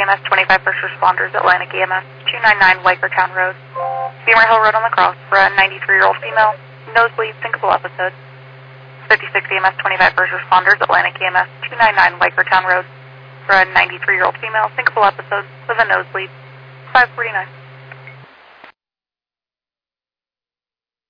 EMS 25 first responders, Atlantic EMS 299 Whikertown Road. Beamer Hill Road on the cross for a 93-year-old female, nosebleed, syncopal episode. 56 EMS 25 first responders, Atlantic EMS 299 Whikertown Road for a 93-year-old female, syncopal episode with a nosebleed. 549.